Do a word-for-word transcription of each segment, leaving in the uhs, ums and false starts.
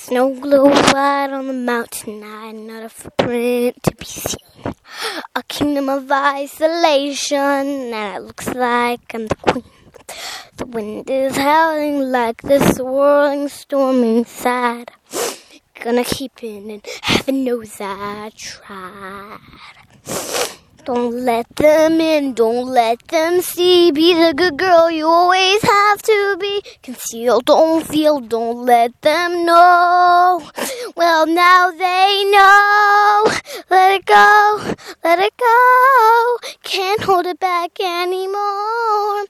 Snow glows white on the mountain, not a footprint to be seen. A kingdom of isolation, and it looks like I'm the queen. The wind is howling like the swirling storm inside. Gonna keep it, and heaven knows I tried. Don't let them in, don't let them see. Be the good girl you always have to be. Conceal, don't feel, don't let them know. Well, now they know. Let it go, let it go. Can't hold it back anymore.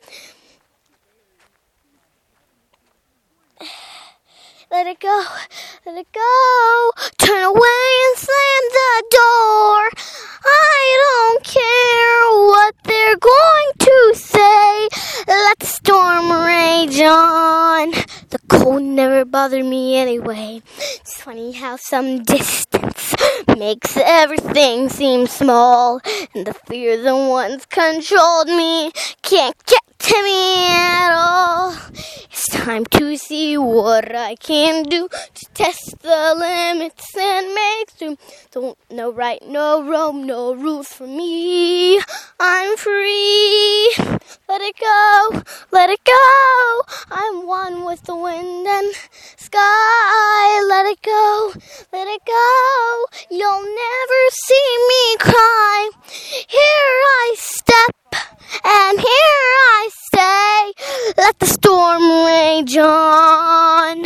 Let it go, let it go. Turn away and slam the door. I don't care what they're going to say. Let the storm rage on. The cold never bothered me anyway. It's funny how some distance makes everything seem small. And the fear that once controlled me can't get to me at all. It's time to see what I can do to test the limits and make through. Don't no right, no wrong, no rules for me. I'm free. Let it go, let it go. I'm one with the wind and sky. Let it go, let it go. You'll never see me cry. Here I step. And here I stay, let the storm rage on.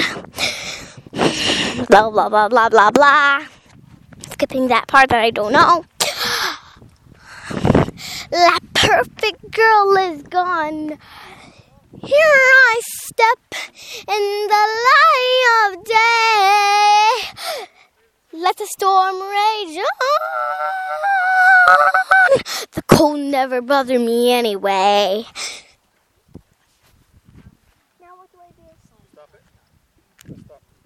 Blah, blah, blah, blah, blah, blah. Skipping that part that I don't know. That perfect girl is gone. Here I step in the light of day. Let the storm rage on. The cold never bothered me anyway. Now what do I do? Stop it. Stop.